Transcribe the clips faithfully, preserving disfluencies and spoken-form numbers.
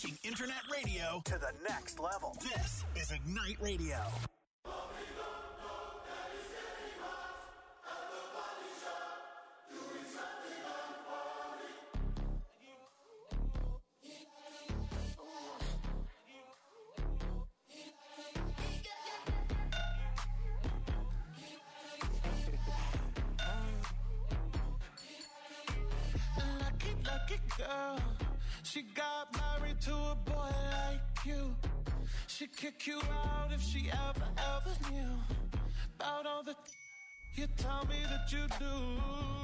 taking internet radio to the next level. This is Ignite Radio. Girl, she got married to a boy like you. She'd kick you out if she ever, ever knew about all the you tell me that you do.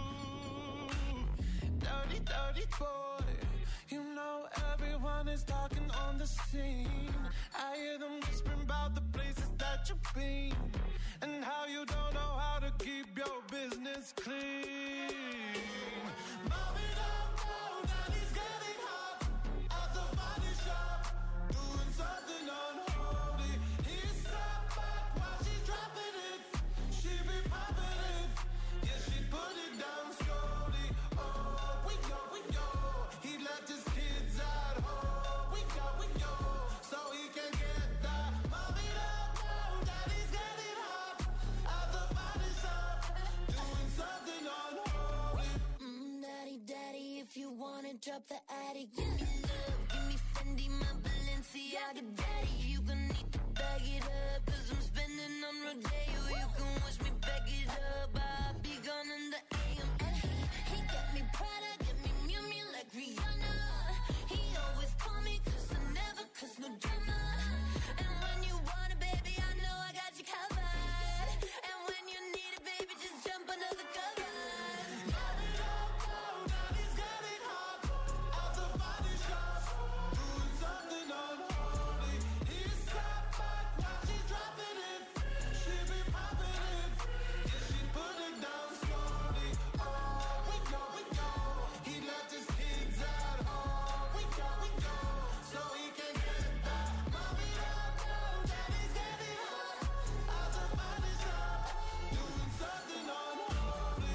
Dirty, dirty boy. You know everyone is talking on the scene. I hear them whispering about the places that you've been and how you don't know how to keep your business clean. Mommy, don't know that he's getting hot at the body shop, doing something unholy. He sat back while she's dropping it. She be popping it. Yeah, she put it down slowly. Oh, we go, we go. He left his kids at home. We go, we go. So he can get that. Mommy, don't know that he's getting hot at the body shop, doing something unholy. Mm, daddy, daddy, if you wanna drop the attic, give me love, give me Fendi, my Balenciaga daddy. You gon' need to bag it up, cause I'm spending on Rodeo. You can wish me back it up, I'll be gone in the A M. And he, he got me Prada, got me Miu Miu like Rihanna. He always call me cause I never cause no drama. And when you want it, baby, I know I got you covered. And when you need it, baby, just jump under the covers. Mommy, don't know that he's getting hot at the body shop, doing something unholy. He sat back while she's dropping it. She be popping it. Yeah, she put it down slowly. Oh, we go, we go. He left his kids at home. We go, we go. So he can get that. Mommy, don't know that he's getting hot at the body shop, doing something unholy.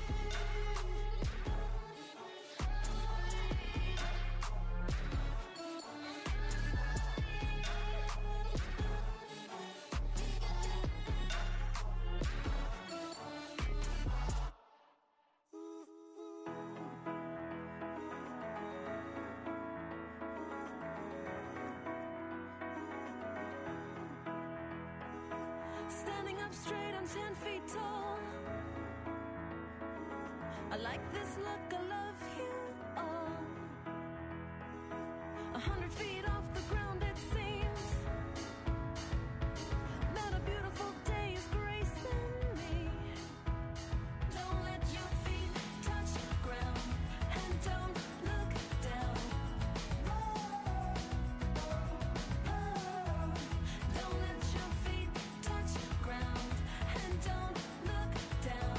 Standing up straight, I'm ten feet tall. I like this look, I love you all. A hundred feet off the ground, it seems. That a beautiful day is gracing me. Don't let your feet touch the ground, and don't look down. Don't let your feet touch the ground, and don't look down.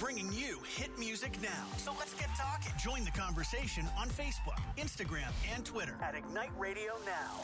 bringing you hit music now. So let's get talking. Join the conversation on Facebook, Instagram, and Twitter at Ignite Radio Now.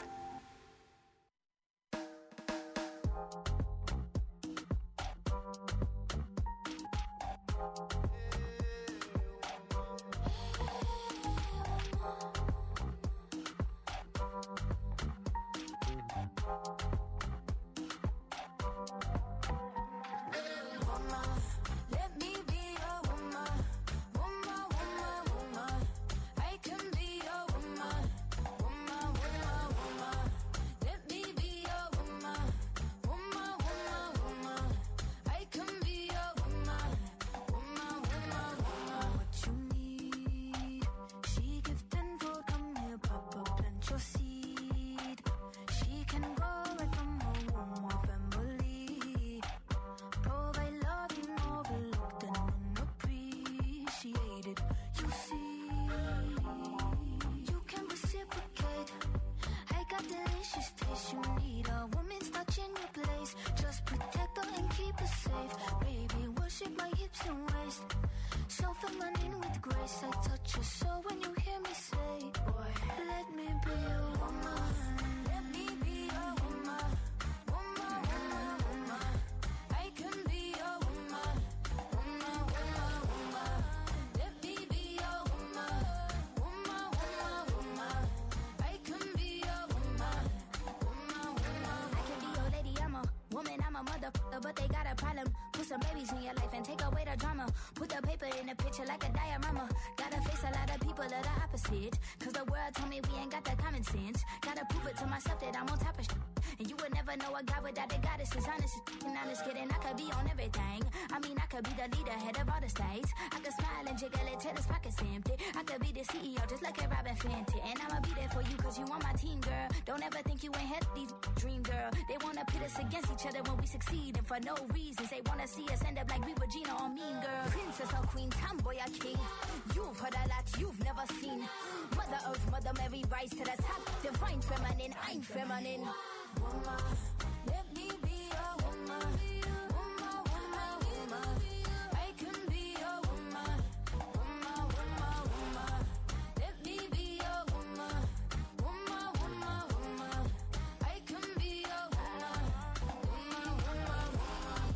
But they got a problem. Put some babies in your life and take away the drama. Put the paper in the picture like a diorama. Gotta face a lot of people that are opposite. Cause the world told me we ain't got the common sense. Gotta prove it to myself that I'm on top of shit. And you would never know a guy without a goddess is honest. And honest kidding, I could be on everything. I mean, I could be the leader, head of all the states. I could smile and jiggle it till his pockets empty. I could be the C E O just like a Robin Fenty. And I'ma be there for you cause you on my team, girl. Don't ever think you ain't had these dream, girl. They wanna pit us against each other when we succeed. And for no reasons, they wanna see us end up like we were Gina or Mean Girl. Princess or queen, tomboy or king. You've heard a lot you've never seen. Mother Earth, Mother Mary, rise to the top. Divine feminine, I'm feminine. Woman, let me be a woman. Woman, woman, woman. I can be a woman. Woman, woman, woman. Let me be a woman. Woman, woman, woman. I can be a woman. Woman, woman, woman.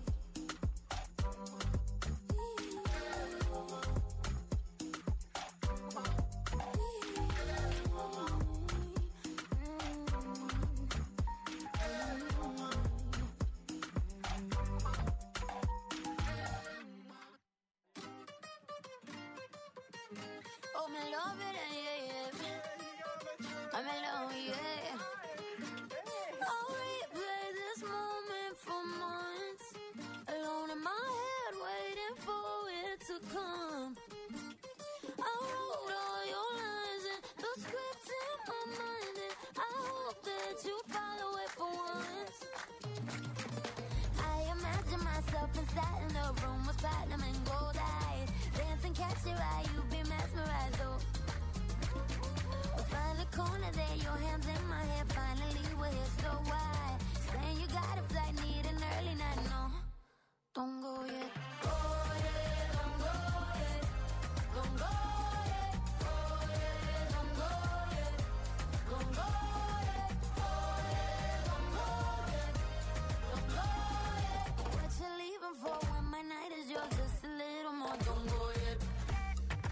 Oh, me love it, yeah, yeah. I'm alone, yeah. I'll replay this moment for months. Alone in my head, waiting for it to come. I wrote all your lines and the script in my mind, and I hope that you follow it for once. I imagine myself inside in the room with platinum and gold eyes. Dancing, catch your eye, you be mesmerized, oh. We'll find the corner there, your hands in my hair. Finally, we're here, so why? Saying you got a flight, need an early night, no. Don't go yet. Go yet, don't go yet. Don't go yet. Go yet, don't go yet. Don't go yet. Go yet, don't go yet. Don't go yet. What you leaving for when my night is yours? Just a little more. Don't go yet.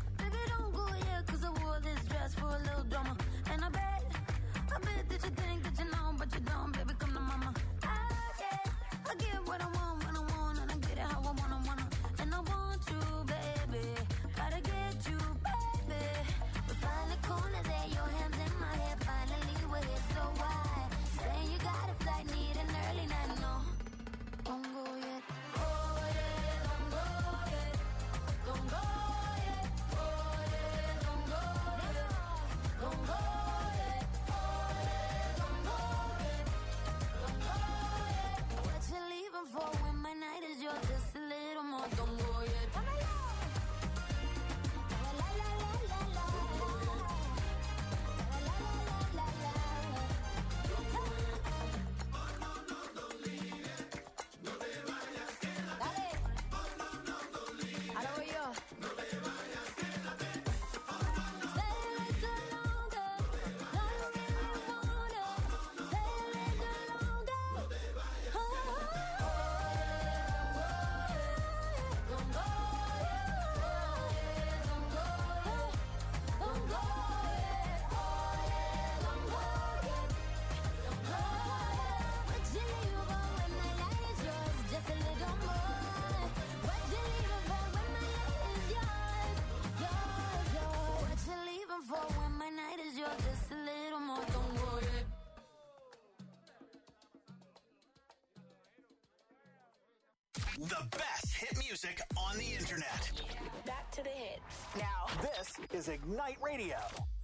The best hit music on the internet. Back to the hits. Now, this is Ignite Radio.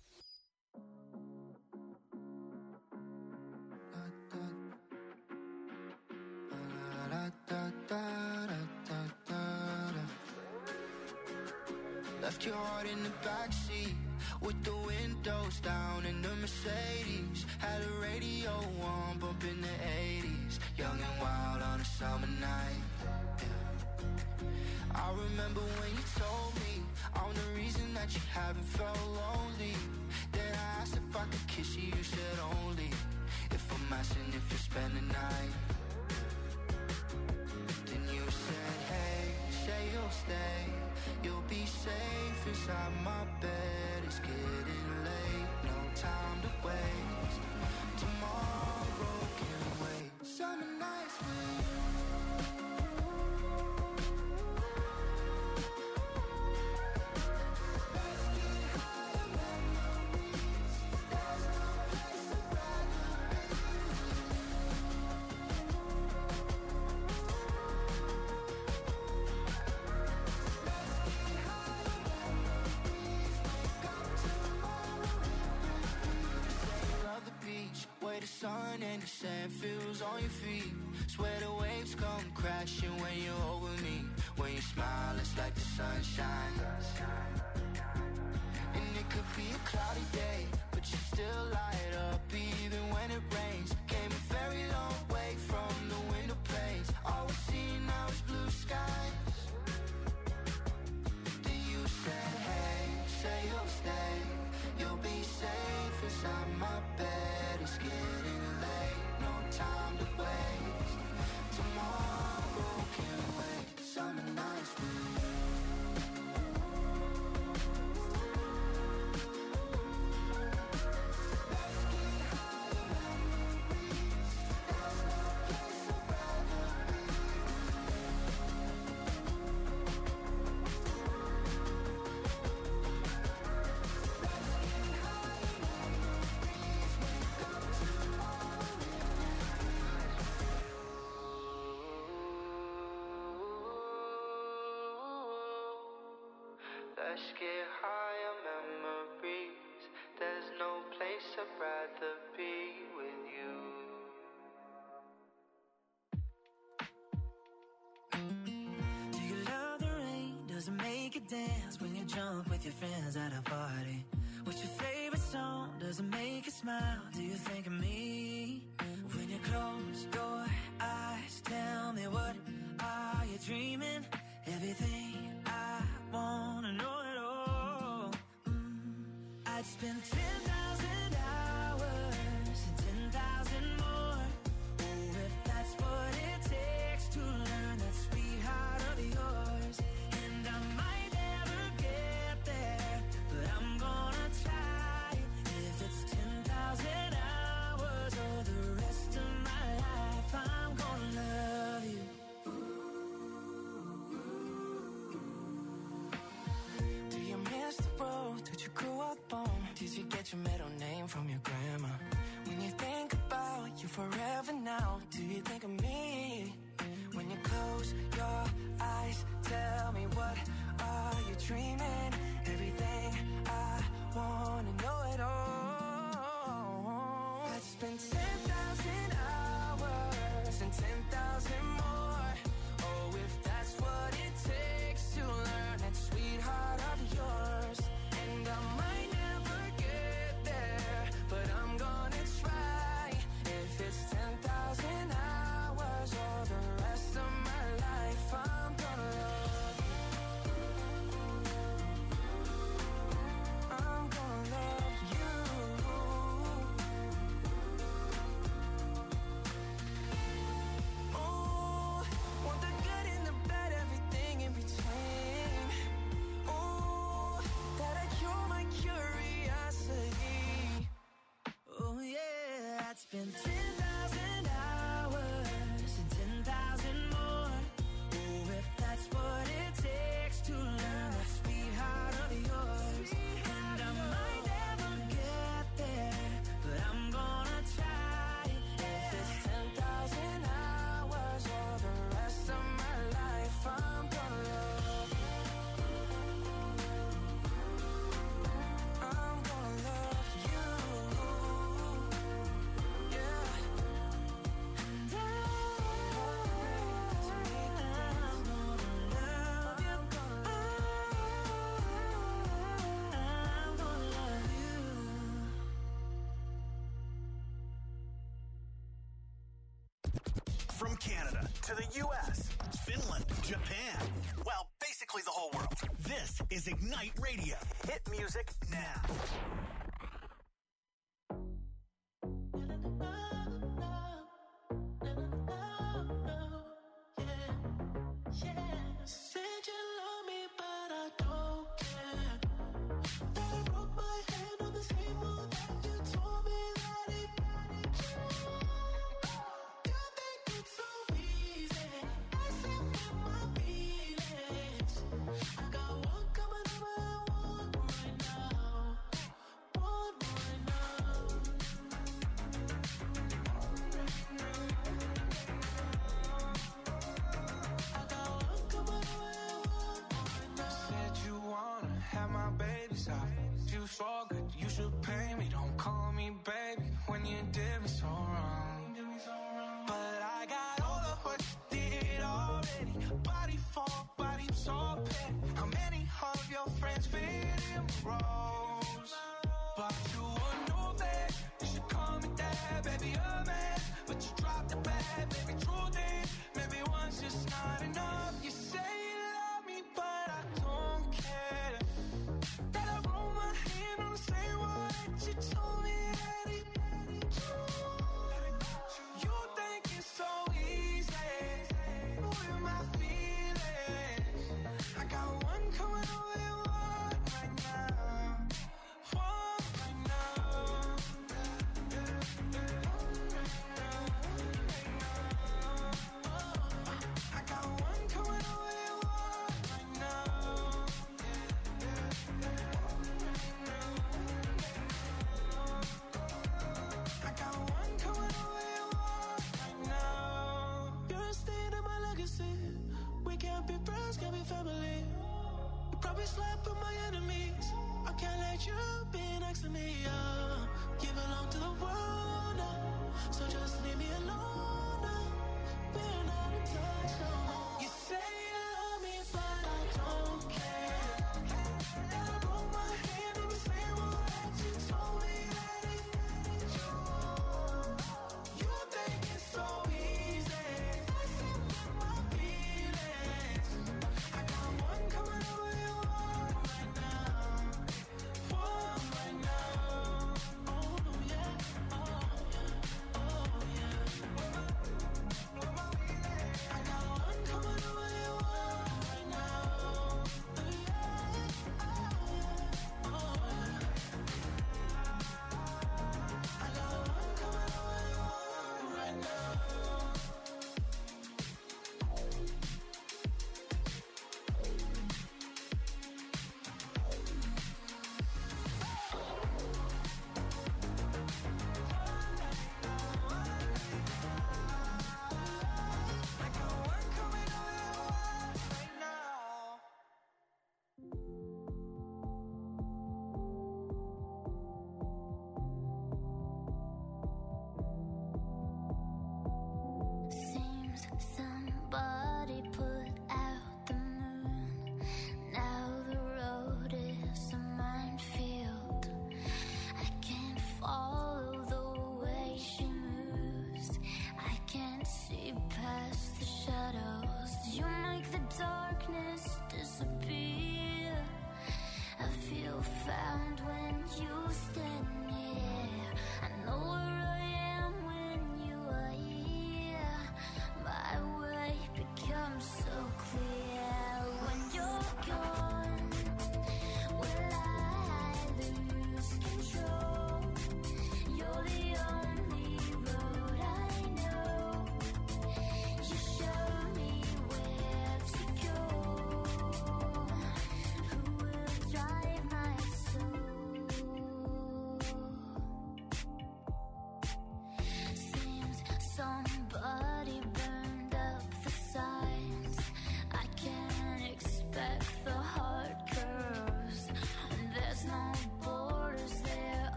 Left your heart in the backseat with the windows down in the Mercedes. Had a radio on, bumping the eighties. Young and wild on a summer night. Yeah. I remember when you told me I'm the reason that you haven't felt lonely. Then I asked if I could kiss you, you said only if I'm asking if you spend the night. Then you said, hey, say you'll stay. You'll be safe inside my bed. It's getting late, no time to waste. Tomorrow can wait. Summer nights with you. Let's get higher memories. There's no place I'd rather be Way the sun and the sand feels on your feet. Swear the waves come crashing when you're over me. When you smile, it's like the sunshine. And it could be a cloudy day, but you still light up even when it rains. Came a very long way from the window panes. All we see now is blue skies. Then you said, hey, say you'll stay. You'll be safe inside my bed. It's getting late, no time to waste. Tomorrow can wait. Summer nights with you. Let's get higher memories. There's no place I'd rather be. Let's get higher memories. There's no place I'd rather be with you. Do you love the rain? Does it make you dance when you jump with your friends at a party? What's your favorite song? Does it make you smile? Do you think of me? When you close your eyes, tell me what are you dreaming? Everything I wanna know it all. Mm. I'd spend ten thousand hours and ten thousand more. Oh, if that's what it takes to learn that sweet heart of yours. And I might never get there, but I'm gonna try. If it's ten thousand hours or the rest of my life, I'm gonna love you. Do you miss the road that you grew up on? Did you get your middle name from your grandma? When you think about you forever now, do you think of me? When you close your eyes, tell me what are you dreaming? Everything I wanna know it all. I'd spend ten thousand hours and ten thousand more. Oh, if that's what it takes to learn that sweetheart of yours. And I might never get there, but I'm gonna try. If it's ten thousand hours or the rest of my life, I'm gonna love you. to the U S, Finland, Japan. Well, basically the whole world. This is Ignite Radio. Hit music now. Said you love me, but I don't care. That I broke my hand on the same wall that you told me that it. You think it's so easy, messing with my feelings. I got one coming over and one right now, one right now. I got one coming over and one right now. Said you wanna have my babies out. You so good, you should pay me. Don't call me baby when you did me so wrong. But I got all of what you did already. Body for body, so petty. How many of your friends fit in the roles? But you a new vet, you should call me dad, baby, a man. But you dropped the bag, baby, truth is, maybe one's just not enough. You say you love me, but I don't care. That I roll my hand on the same wall that you told me that it. You think it's so easy, with my feelings. I got one coming over and one right now, one right now. I got one coming over and one right now. I got one coming over and one right now. You're a stain in my legacy. We can't be friends, can't be family. You probably slept with my enemies. I can't let you be next to me. Uh. You belong to the world now, so just leave me alone now. We're not in touch no more. You say you love me, but I don't care. That I broke my hand on the same wall that you told me that it. You think it's so easy, messing with my feelings. I got one coming over and one right now, one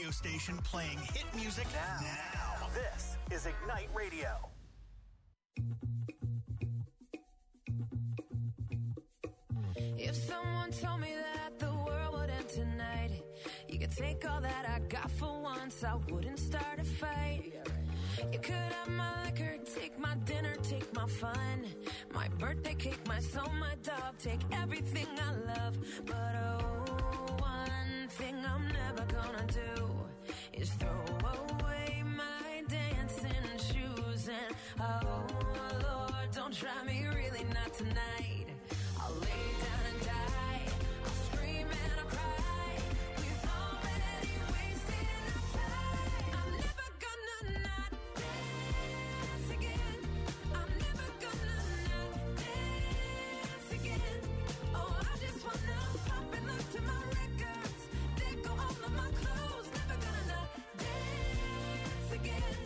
radio station playing hit music now. now. This is Ignite Radio. If someone told me that the world would end tonight, you could take all that I got for once, I wouldn't start a fight. You could have my liquor, take my dinner, take my fun, my birthday cake, my soul, my dog, take everything I love. But oh, one thing I'm never gonna do is throw away my dancing shoes. And oh Lord, don't try me, really not tonight. I'll lay down and die, I'll scream and I'll cry. We've already wasted enough time. I'm never gonna not dance again. I'm never gonna not dance again. Oh, I just wanna pop and look to my records. They go all of my clothes. Never gonna not dance again.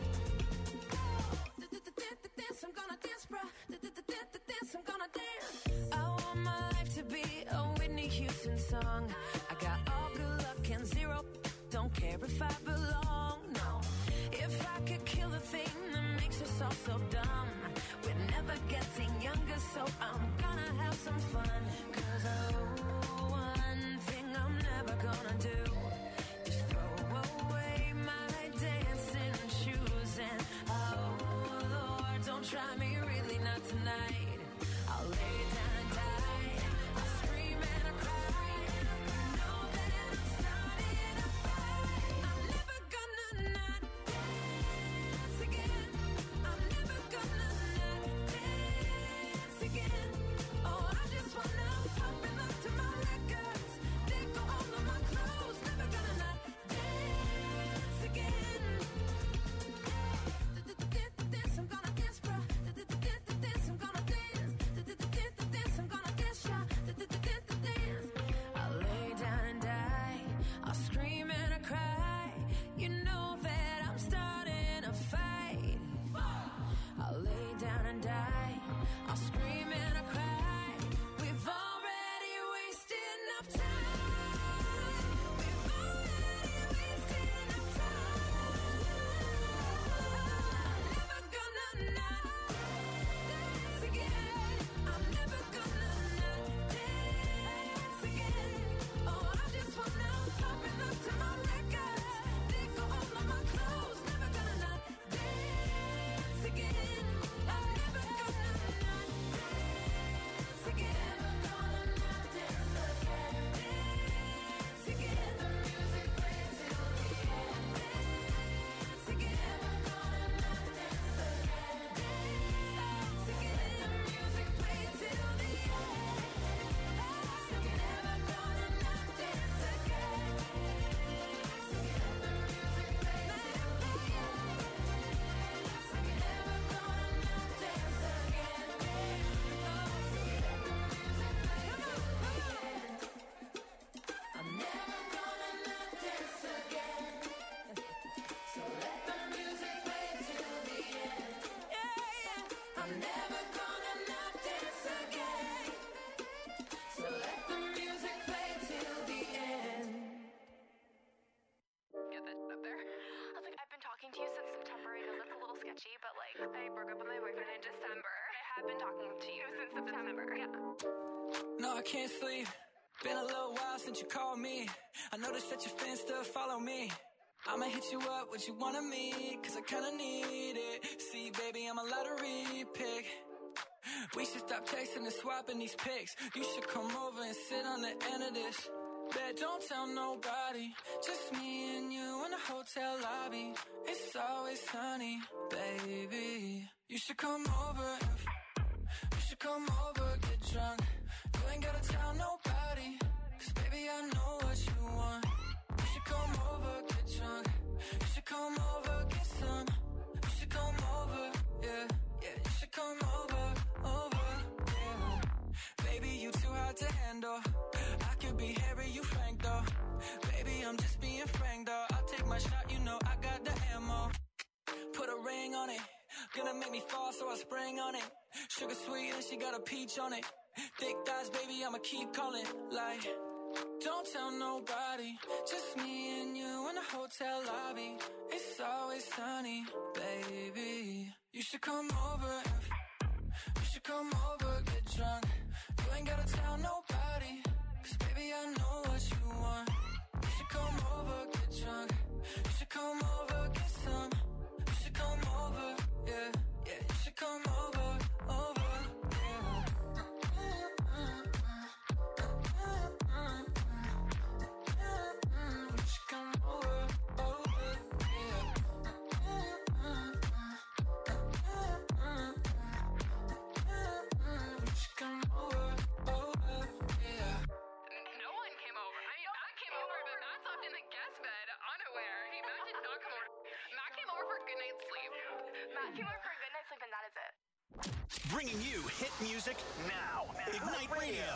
Dance, I'm gonna dance, bruh. Dance, I'm gonna dance. I want my life to be a Whitney Houston song. I got all good luck and zero. Don't care if I belong, no. If I could kill the thing that makes us all so dumb, we're never getting younger, so I'm gonna have some fun. Cause oh, one thing I'm never gonna do is throw away my dancing shoes. And oh Lord, don't try me, really not tonight. I'll lay down and die, I'll scream and I'll cry. You know that I'm starting a fight. I'm never gonna not dance again. I'm never gonna not dance again. Oh, I just wanna pop and look to my records. They go all of my clothes. Never gonna not dance again. Dance, I'm gonna dance, bro. Dance, I'm gonna dance. Dance, I'm gonna dance, yeah. Dance. I'll lay down and die, I'll scream and I cry. You know that I'm starting a fight. I'll lay down and die, I'll scream and I cry. We've already wasted enough time. We've already wasted enough time. I'm never gonna not dance again. I'm never gonna not dance again. Oh, I just wanna pop and look to my records. They go all of my clothes. Never gonna not dance again. I'm never gonna not dance again. Never gonna not dance again. Dance again. The music plays till the end. Dance again. Never gonna not dance again. Dance again. The music plays till the end. Dance again. Never gonna not dance again. Dance again. The music plays till the end. Dance again. Never gonna not dance again. Dance again. The music plays till the end. I'm never gonna not dance again. So let the music play till the end. Yeah, yeah. I'm never gonna not dance again. So let the music play till the end. Get that up there. I was like, I've been talking to you since September. I know that's a little sketchy, but like, I broke up with my boyfriend in December. I have been talking to you since September. Yeah. No, I can't sleep. Been a little while since you called me. I noticed that your fans still follow me. I'ma hit you up, what you want of me, cause I kinda need it. See, baby, I'm a lottery pick. We should stop texting and swapping these pics. You should come over and sit on the end of this. Bet, don't tell nobody. Just me and you in the hotel lobby. It's always sunny, baby. You should come over and f- you should come over, get drunk. You ain't gotta tell nobody, cause baby, I know what you want. You should come over, get drunk. You should come over, get some. You should come over, yeah, yeah. You should come over, over, yeah. Baby, you too hard to handle. I could be Harry, you Frank though. Baby, I'm just being frank though. I'll take my shot, you know I got the ammo. Put a ring on it. Gonna make me fall, so I spring on it. Sugar sweet and she got a peach on it. Thick thighs, baby, I'ma keep calling. Like, Don't tell nobody, just me and you in a hotel lobby. It's always sunny, baby. You should come over, if, you should come over, get drunk. You ain't gotta tell nobody, cause baby I know what you want. You should come over, get drunk. You should come over, get some. You should come over, yeah, yeah. You should come over, over, yeah. You should come over, over, yeah. You should come over, over, yeah. No one came over. I mean, Matt came over, but Matt slept in the guest bed, unaware. He Matt did not come over. Matt came over for a good night's sleep. Matt came over for a good night's sleep, and that is it. Bringing you hit music now. Ignite Radio.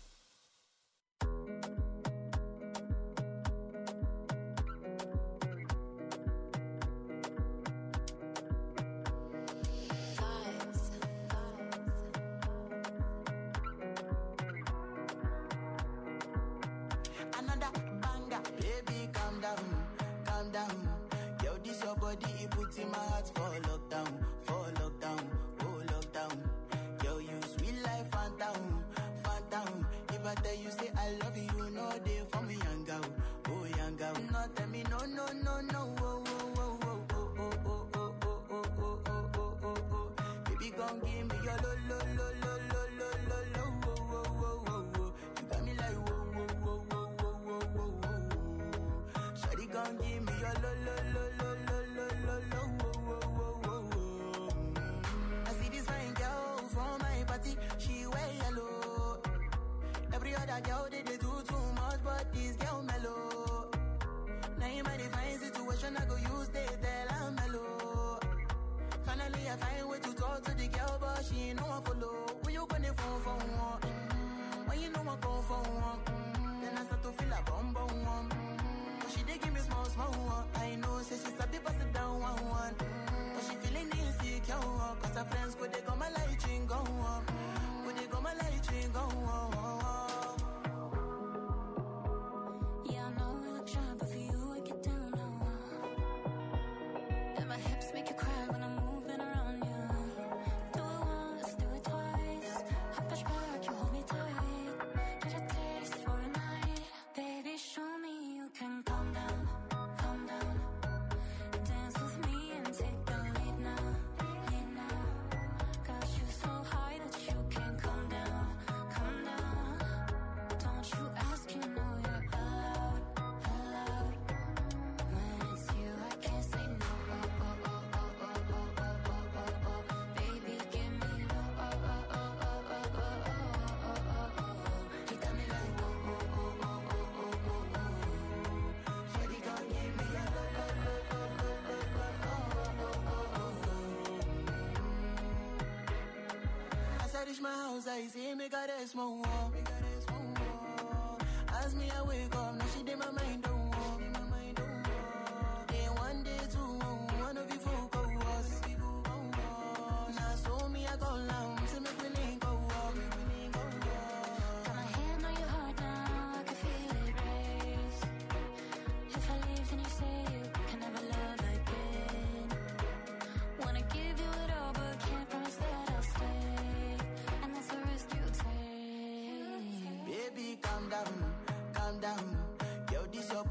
Another banger, baby, calm down, calm down. Yo, this your body, it puts in my heart for lockdown, for lockdown, oh lockdown. Yo, you sweet life, phantom, phantom. If I tell you say I love you, you know they for me, young girl, oh young girl. No, tell me no, no, no, no, oh, oh, oh, oh, oh, oh, oh, oh, oh, oh, oh, oh, oh, oh, oh. Baby, gon' give me your lo, lo, lo, lo, lo, lo, lo, lo, oh, oh, oh, oh, oh. You got me like whoa, whoa, whoa, whoa, whoa, whoa, whoa, whoa. Shawty gon' give me your lo, lo, lo, lo, lo, lo, lo, lo, oh, oh, oh, oh, oh. I see this fine girl from my party, she wear yellow. Every other girl they, they do too much, but this girl mellow. Now in my divine situation, I go use they tell I'm mellow. Finally I find way to talk to the girl, but she ain't no one follow. Who you gonna phone for one? Mm-hmm. When you know I go for one, mm-hmm. Then I start to feel a bum bum one. Mm-hmm. But she dey give me small small one. I know say she's a bit pass it down one one. Mm-hmm. But she feeling insecure, cause her friends go they go my light ring go on. Go they go my light ring go on. Yeah, I know we look shy, but for you I get down low. And my hips make you cry when I'm moving around you. Do it once, do it twice. I push back, you hold me tight. Get a taste for a night. Baby, show me you can calm down, calm down. Dance with me and take the lead now, lead now. Got you so high that you can't come down, come down. Don't you ask, you know you're allowed, allowed. When it's you, I can't say no. Oh, oh, oh, oh, oh, oh, oh, oh, oh, oh. Baby, give me low. Oh, oh, oh, oh, oh, oh, oh, oh, oh, oh. You got me like whoa, whoa, whoa, whoa, whoa, whoa, whoa, whoa. Shawty gon' give me a low, low, low, low, low, low, low, oh, oh, oh, oh, oh. As I reach my house, I see me got a small wall. Me got a small wall. As me I wake up, now she did my mind don't walk. Then one day two, one of you folk go us. Now so me I go long, so me we link go walk. Got my hand on your heart now, I can feel it race. If I leave, then you say you can never love again. Wanna give you it all, but can't promise that I'll stay. And that's the risk you take. Baby, calm down, calm down. Yo, this your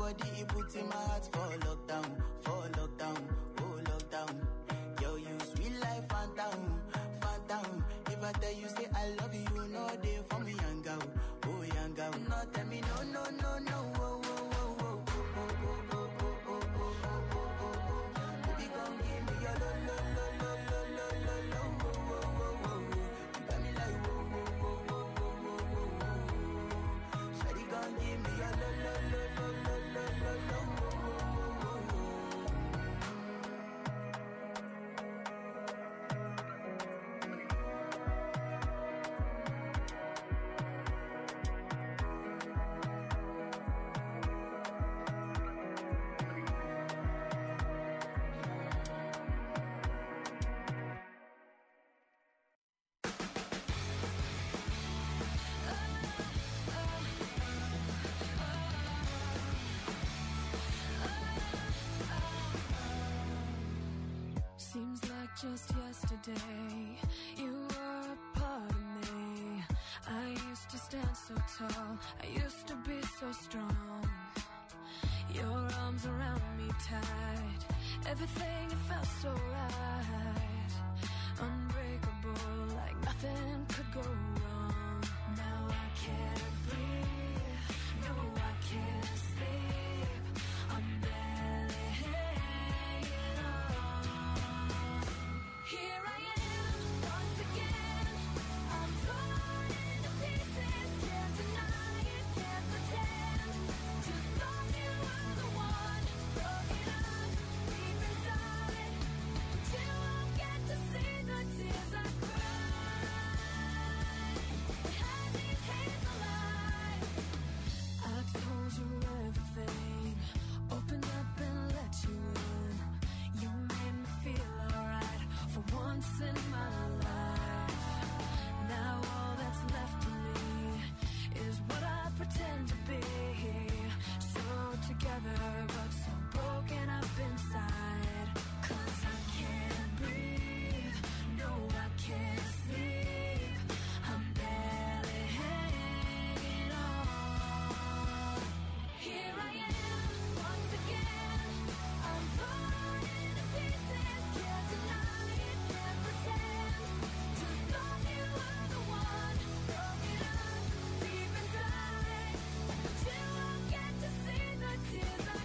Seems like just yesterday you were a part of me. I used to stand so tall, I used to be so strong. Your arms around me tight, everything, it felt so right. Unbreakable, like nothing could go wrong. Now I can't breathe, no I can't sleep, I'm barely hanging on. Here I am, once again, I'm torn into pieces, can't deny it, can't pretend. Just thought you were the one, broken up deep inside, but you won't get to see the tears I cried. Had these hazel eyes, I told you everything, opened up and let you in. You made me feel alright for once in my life. Now all that's left of me is what I pretend to be. So together but so broken up inside. 'Cause I can't breathe, no I can't sleep, I'm barely hanging on. Here I am, once again, I'm torn into pieces, can't deny it, can't pretend. Just thought you were the one, broken up deep inside, but you won't get to see the tears I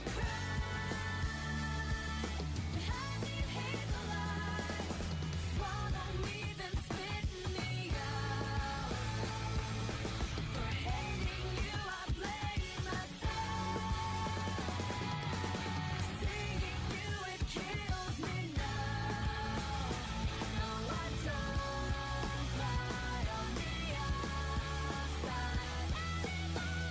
cried. Had these hazel eyes, swallow me then spit me out. For hating you I blame myself. Seeing you it kills me now. No I don't cry on the outside anymore.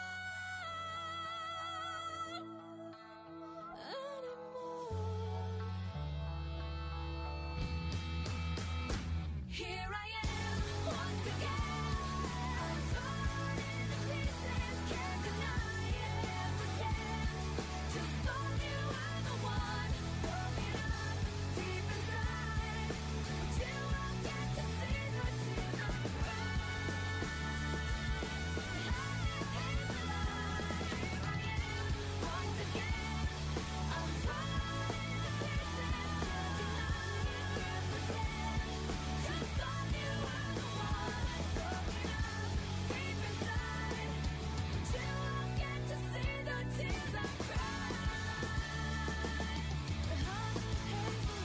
Here I am, once again, I'm torn into pieces, can't deny it, can't pretend. Just thought you were the one, broken up deep inside, but you won't get to see the tears I cried. Had these hazel eyes, here I am, once again, I'm torn into pieces, can't deny it, can't pretend. Just thought you were the one, broken up deep inside, but you won't get to see the tears I cried. Behind these hazel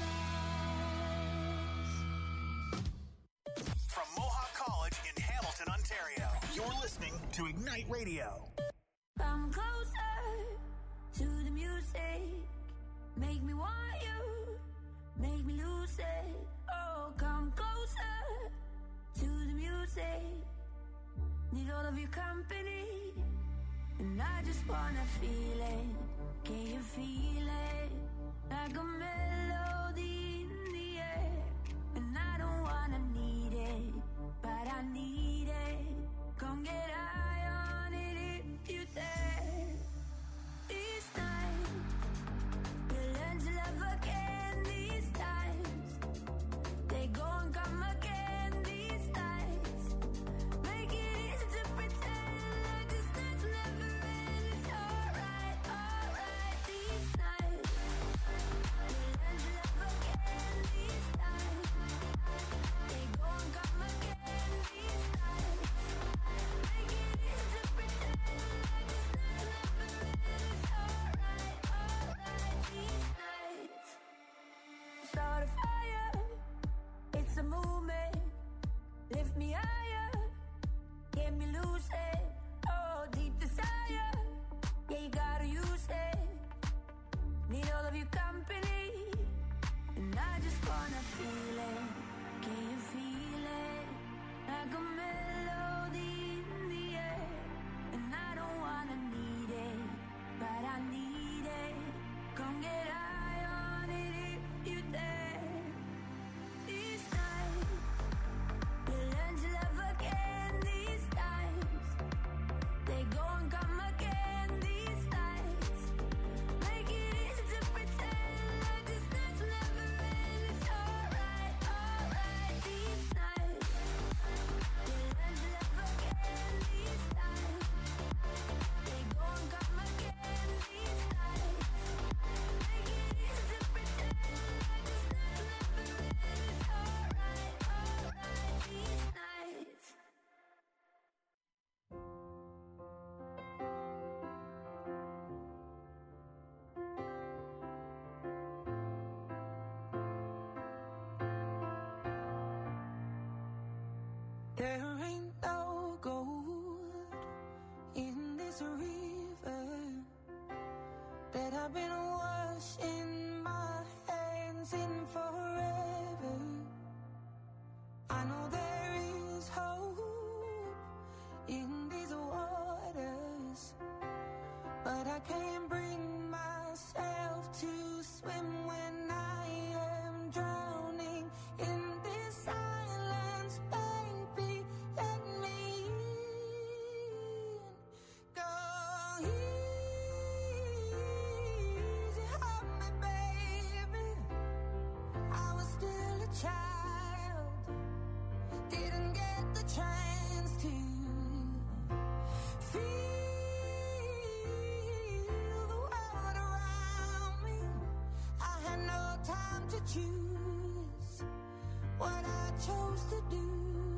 eyes. From Mohawk College in Hamilton, Ontario, you're listening to Ignite Radio. Come closer to the music. Make me want you. Make me lose it. Oh, come closer to the music. Need all of your company. And I just wanna feel it. Can you feel it? Like a melody in the air. And I don't wanna need it, but I need it. Come get high on it if you dare. These nights, we'll learn to love again. These times, they go and come again. These nights, make it easy to pretend like this night's will never end. It's alright, alright. These nights, we'll learn to love again. These times, they go and come again. These nights, make it easy to pretend like this night's will never end. It's alright, alright. These nights, start a fire. It's a movement. Lift me higher. Get me lucid. Oh, deep desire. Yeah, you gotta use it. Need all of your company. And I just wanna feel it. Can you feel it? Like a melody in the air. And I don't wanna need it, but I need it. Come get high on it if you dare. These nights, we'll learn to love again. These times, they go and come again. These nights, make it easy to pretend like this night's will never end. There ain't no gold in this river that I've been washing my hands in forever. I know there is hope in these waters, but I can't bring myself to swim when I am drowning in this silence. Baby, let me in. Go easy on me, baby. I was still a child, didn't get the chance to feel choose what I chose to do.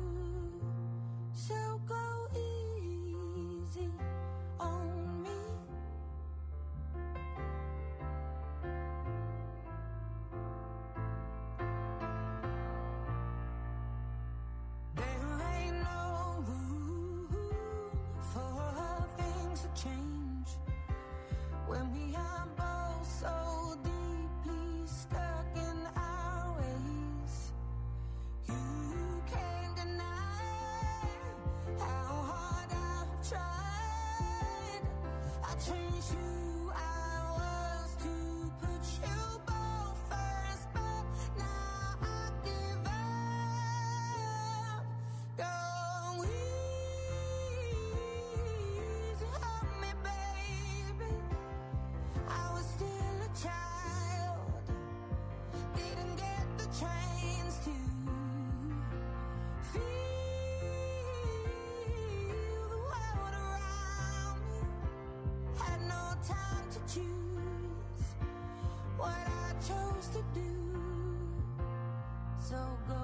So go easy on me. There ain't no room for things to change when we are both so deeply stuck in our ways. You can't deny how hard I've tried. I changed who I was to put you both first, but now I give up. Go easy on me, baby. I was still a child, didn't get the chance to feel the world around me. Had no time to choose what I chose to do. So go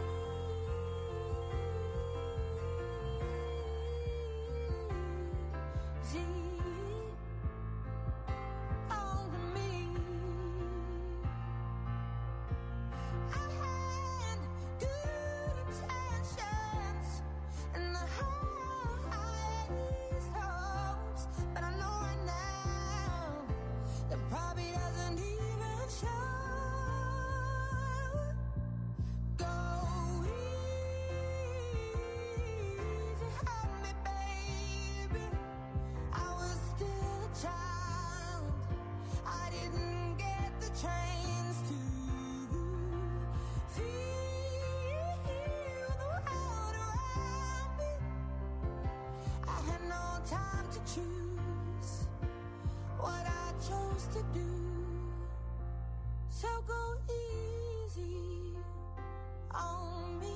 easy on me. I had good intentions and the highest hopes, but I know right now that probably doesn't even show. Go easy on me, baby. I was still a child, I didn't get the chance to feel the world around me. I had no time to choose what I chose to do. So go easy on me.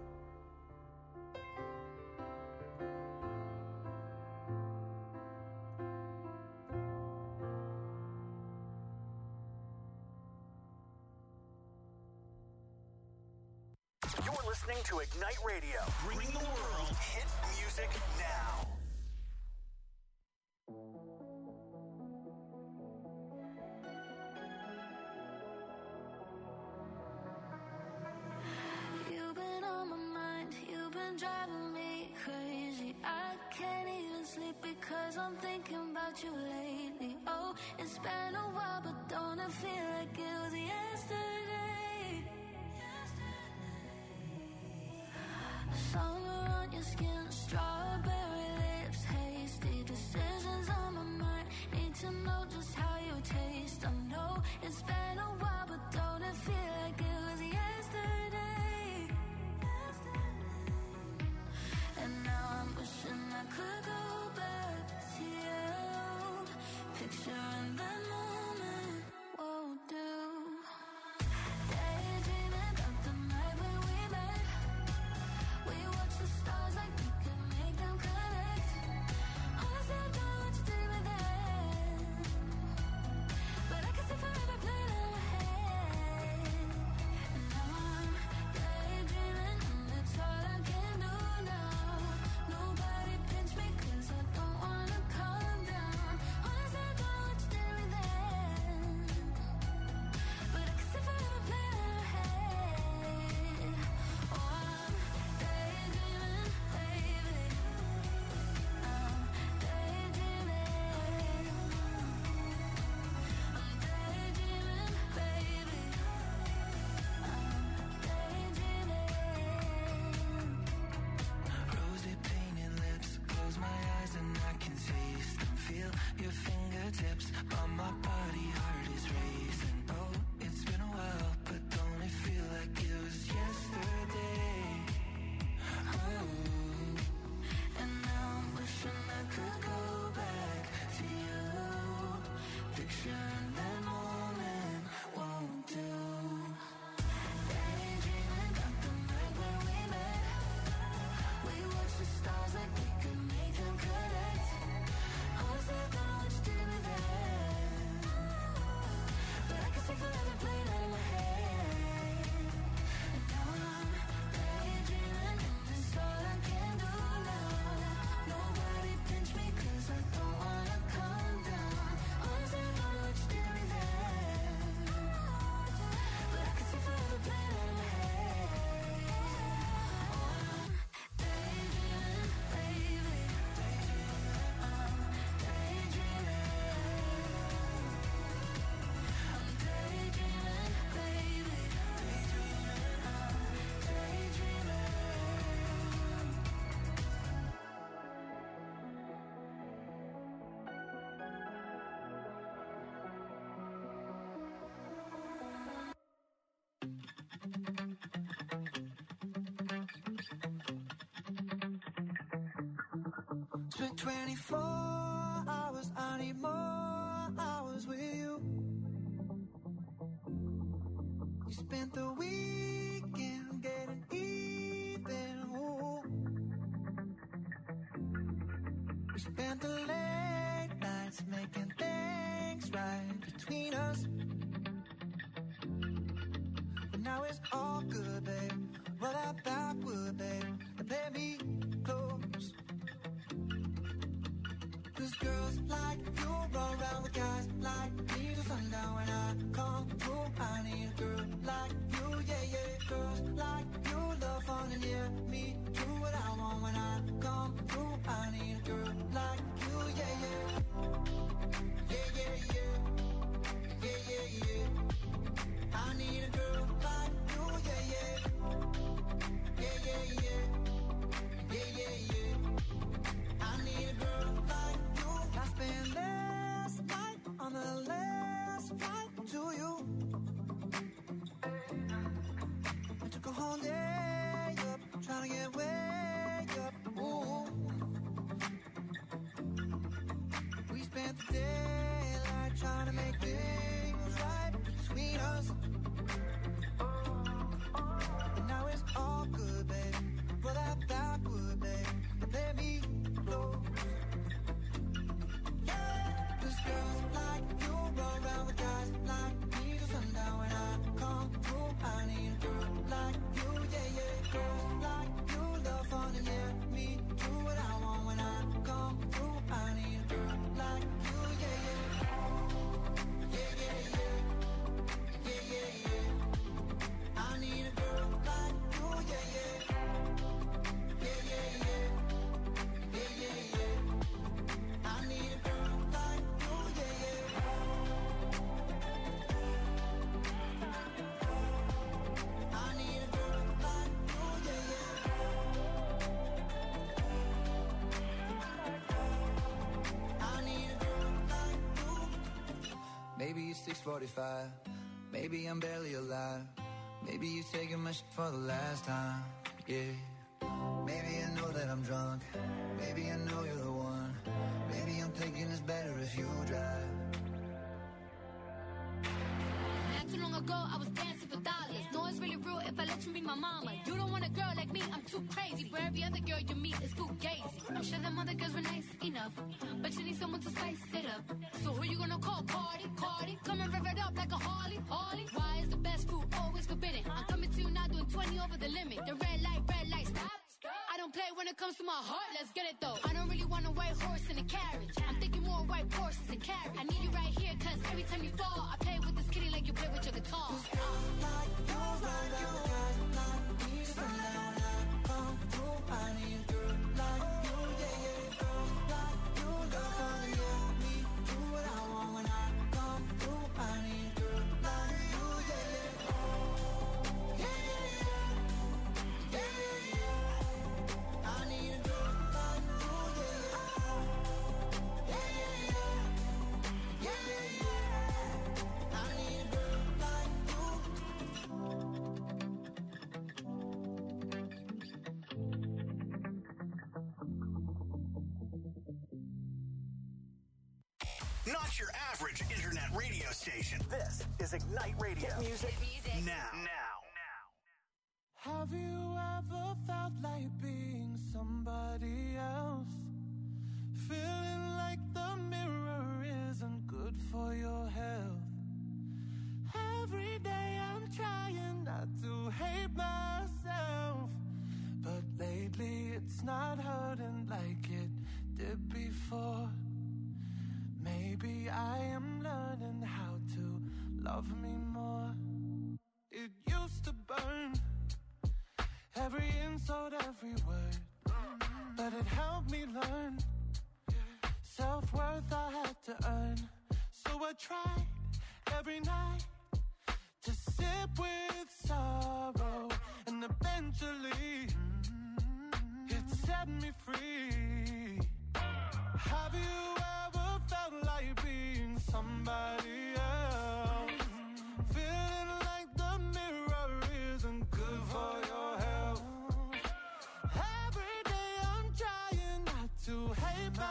You're listening to Ignite Radio, bringing the world hit music now. You've been on my mind, you've been driving me crazy. I can't even sleep because I'm thinking about you lately. Oh, it's been a while, but don't it feel like it was yesterday? Summer on your skin, strawberry lips, hasty decisions on my mind. Need to know just how you taste. I know it's been a while, but don't it feel like it was yesterday? And now I'm wishing I could go back to you. Picturing that moment won't do. spent twenty-four hours, I need more hours with you. You spent the weekend getting even, ooh. We spent the late nights making things right between us. But now it's all good, babe. Roll that backward, babe, and play me close. Cause girls like you run around with guys like me till sundown. When I come through, I need a girl like you, yeah, yeah. Girls like you love fun and yeah, me do what I want. When I come through, I need a girl like you, yeah, yeah. Yeah, yeah, yeah. Yeah, yeah, yeah. I need a girl like you, yeah, yeah. Yeah, yeah, yeah. Yeah, yeah, yeah. I need a girl like you. I spent last night on the last flight to you. I took a whole day up, trying to get way up. Ooh. We spent the daylight trying to make things right between us. And now it's all good, babe. Roll that backward, babe, and play me close. Yeah, cause girls like you run around with guys like me till sundown. When I come through, I need a girl like you, yeah, yeah. Girls like you love fun and yeah, me do what I want. When I come through, I need a girl like you, yeah, yeah. Yeah, yeah, yeah. Yeah, yeah, yeah. I need a girl like you, yeah, yeah. Yeah, yeah, yeah. Yeah, yeah, yeah. I need a girl like you, yeah, yeah. I need a girl like you, yeah, yeah. I need a girl like you. Maybe it's six forty-five. Maybe I'm barely alive. Maybe you're taking my shit for the last time. Yeah. Maybe I know that I'm drunk. Maybe I know you're the one. Maybe I'm thinking it's better if you drive. Not too long ago, I was dancing for dollars. No, it's really real if I let you be my mama. You don't want a girl like me, I'm too crazy. Where every other girl you meet is fugazi. I'm sure them other girls were nice enough, but you need someone to spice it up. So who you gonna call? Cardi, Cardi. Come and rev it up like a Harley, Harley. Why is the best food always forbidden? I'm coming to you now doing twenty over the limit. The red light, red light, stop. I don't play when it comes to my heart, let's get it though. I don't really want a white horse in a carriage. I'm thinking more white horses and carriage. I need you right here, cause every time you fall, I play with this kitty like you play with your guitar. Cause girls like you run around with guys like me till sundown. When I come through, I need a girl like you, yeah, yeah. Girls like you love fun, yeah, me do what I want. When I come through, I need a girl like you, yeah, yeah. Yeah, yeah, yeah. Yeah, yeah, yeah. I need a girl like you, yeah, yeah. Yeah, yeah, yeah. Yeah, yeah, yeah. I need a girl like you. Not your average internet radio station. This is Ignite Radio. Hit music, now. Now. Have you ever felt like being somebody else? Feeling like the mirror isn't good for your health. Every day I'm trying not to hate myself, but lately it's not hurting like it did before. Maybe I am learning how to love me more. It used to burn, every insult, every word, but it helped me learn. Self-worth I had to earn, so I tried every night to sit with sorrow, and eventually it set me free. Have you ever felt like being somebody else? Feeling like the mirror isn't good for your health. Every day I'm trying not to hate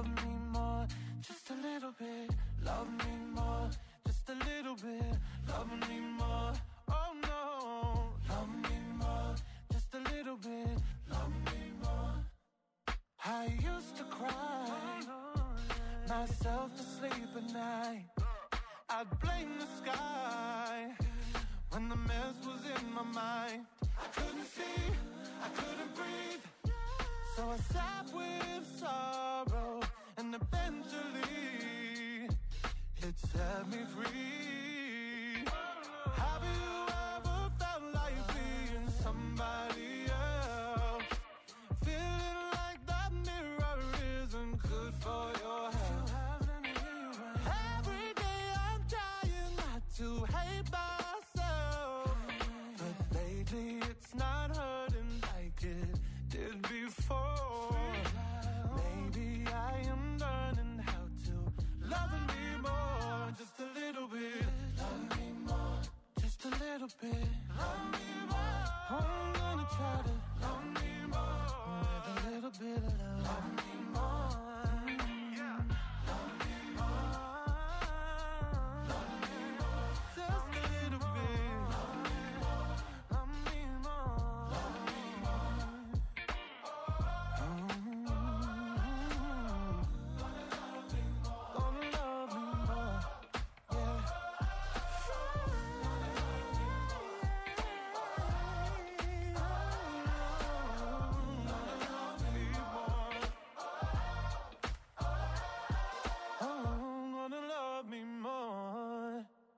love me more, just a little bit. Love me more, just a little bit. Love me more, oh no. Love me more, just a little bit. Love me more. I used to cry myself to sleep at night. I'd blame the sky when the mess was in my mind. I couldn't see, I couldn't breathe, so I sat with sorrow, and eventually it set me free. Have you ever felt like being somebody else? Feeling like that mirror isn't good for your health. Every day I'm trying not to hate myself, but lately it's not hurting like it did before. Maybe I am learning how to love me more, just a little bit. Love me more, just a little bit. Love me more. I'm gonna try to love me more with a little bit of love. Love me more. Yeah. Love me more. Love me more. Just a little bit. Love me more. Love me more. Love me more. Gonna love me more. Yeah. Oh, gonna love me more.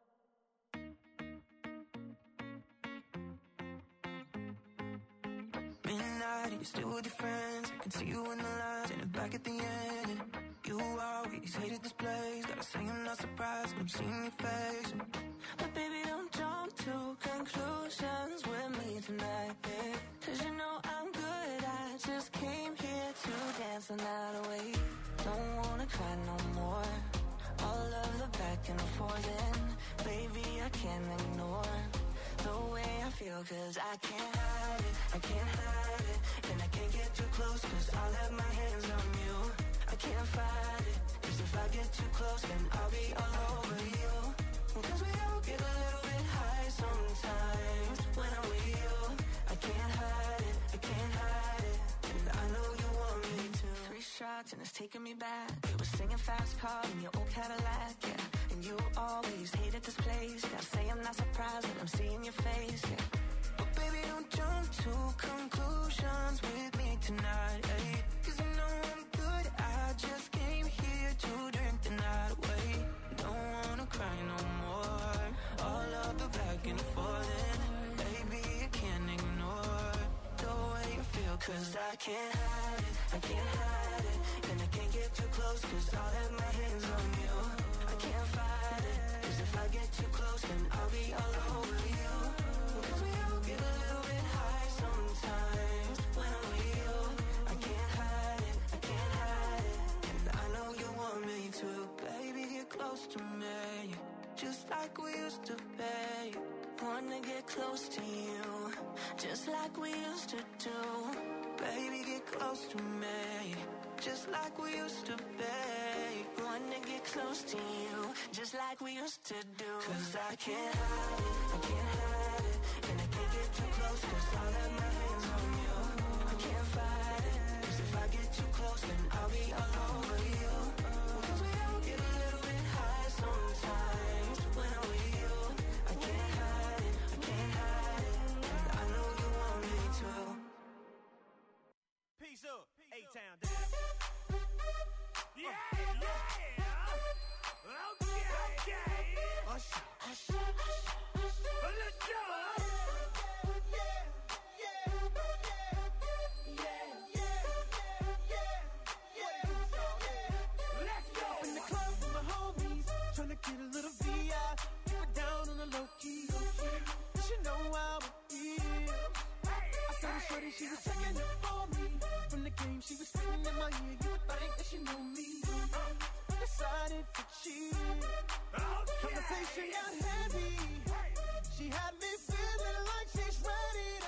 Midnight, you're still with your friends. I can see you in the lines and back at the end. And you always hated this place. Gotta say I'm not surprised when I'm seeing your face. But baby, don't jump to conclusions with me tonight, babe. Cause you know I'm good, I just came here to dance the night away. Don't wanna cry no more. All of the back and forth, and baby, I can't ignore the way I feel, cause I can't hide it, I can't hide it. And I can't get too close, cause I'll have my hands on you. I can't fight it, cause if I get too close, then I'll be all over you. Cause we all get a little bit high sometimes when I'm with you. I can't hide it, I can't hide it. And I know you want me to. Three shots and it's taking me back. You were singing fast car in your old Cadillac, yeah. And you always hated this place. Gotta say I'm not surprised when I'm seeing your face, yeah. But baby, don't jump to conclusions with me tonight, ayy. Cause you know I'm good, I just came here to drink the night away. Don't wanna cry no more. All of the back and forth, and baby, I can't ignore the way you feel. Cause I can't hide it, I can't hide it. And I can't get too close, cause I'll have my hands on you. I can't fight it, cause if I get too close, then I'll be all over you. Cause we all get a little bit high sometimes when I'm with you. I can't hide it, I can't hide it. And I know you want me to. Baby, get close to me, just like we used to be. Wanna get close to you, just like we used to do. Baby, get close to me, just like we used to be. Wanna get close to you, just like we used to do. Cause I can't hide it, I can't hide it. And I can't get too close, cause I'll have my hands on you. I can't fight it, cause if I get too close, then I'll be all over you. Cause we all get a little bit high sometimes when I'm with you. I can't hide it, I can't hide it. And I know you want me to. Peace up, A-Town down. Yeah, yeah. Okay, okay. Hush, hush, hush, hush. Let's go. Yeah, yeah, yeah, yeah, yeah, yeah. Let's go. Up in the club with my homies, tryna get a little V I. Keep it down on the low key. She know how it feels. I saw her shorty, she was checking up for me. From the game, she was spitting in my ear. You would think that she knew me. Decided to cheat. Conversation got heavy. She had me feeling like she's ready to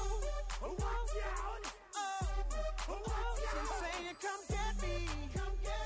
blow. Watch out! Oh, oh, she's saying, come get me, come get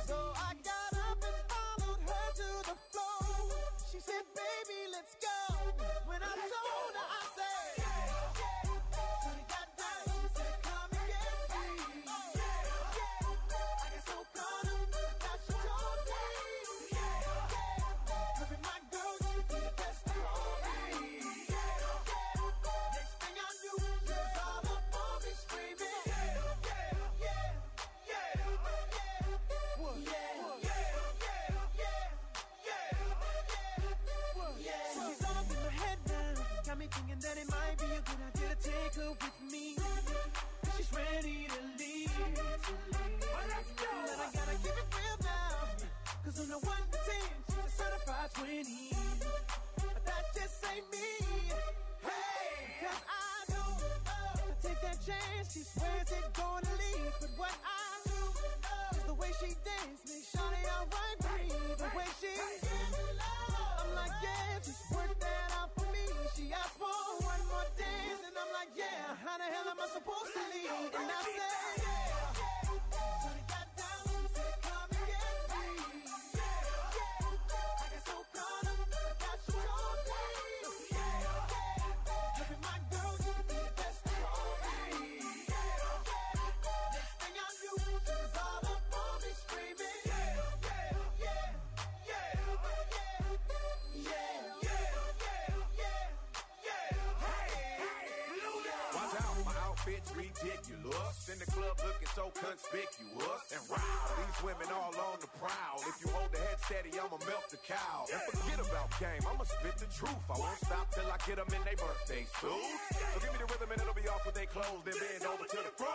chance, she swears it's gonna leave. But what I do is the way she dance makes Shawty alright with me. The way she I'm like, yeah, just work that out for me. She asked for one more dance, and I'm like, yeah, how the hell am I supposed to leave? And I said, yeah. Shawty got down, she said, come and get me. Yeah, yeah. I got so caught up, I got you on me. Yeah, yeah. Every my girl, you can be the best for me. Yeah, yeah. Next thing I knew, she was all up on me screaming. Yeah, yeah, yeah, yeah, yeah, yeah, yeah, yeah, yeah. Hey, watch out, my outfit's ridiculous. In the club looking so conspicuous. And wow, these women all on the prowl. If you hold the head steady, I'ma melt the cow. And forget about game, I'ma spit the truth. I won't stop till I get them in their birthday suits. So give me the rhythm and it'll be off with their clothes. Then bend over to the front.